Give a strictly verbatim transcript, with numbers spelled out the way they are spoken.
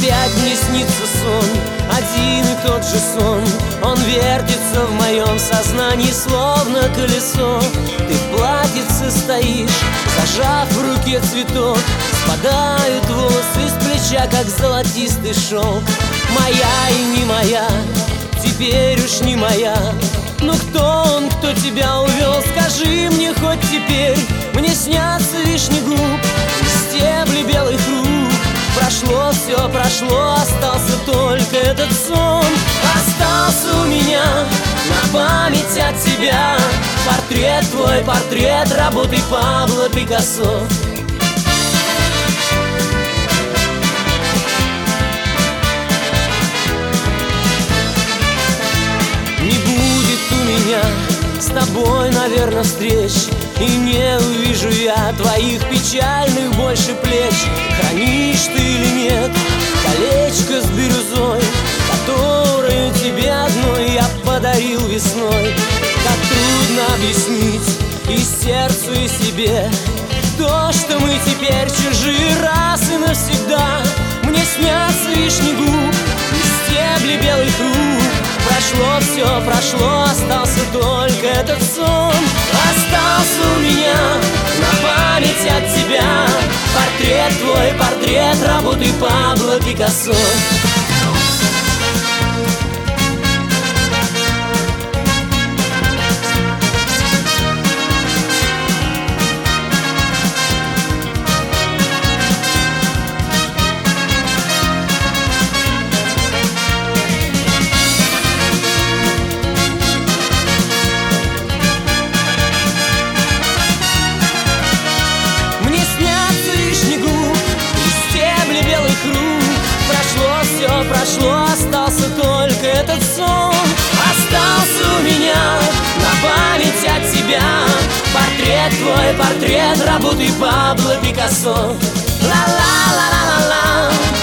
Опять мне снится сон, один и тот же сон. Он вертится в моем сознании, словно колесо. Ты в платьице стоишь, зажав в руке цветок. Спадают волосы с плеча, как золотистый шелк. Моя и не моя, теперь уж не моя. Ну кто он, кто тебя увел? Скажи мне хоть теперь. Мне снятся вишни губ и стебли белых рук. Прошло все, прошло, остался только этот сон. Остался у меня на память от тебя портрет твой, портрет работы Пабло Пикассо. Не будет у меня с тобой, наверное, встреч, и не увижу я твоих печальных больше плеч. Хранишь ты или нет колечко с бирюзой, которое тебе одной я подарил весной? Как трудно объяснить и сердцу, и себе то, что мы теперь чужие раз и навсегда. Мне снятся вишни губ и стебли белых рук. Прошло все, прошло, остался только этот сон. Остался у меня на память от тебя портрет твой, портрет работы Пабло Пикассо. Прошло все, прошло, остался только этот сон. Остался у меня на память от тебя портрет твой, портрет работы Пабло Пикассо. Ла-ла-ла-ла-ла-ла.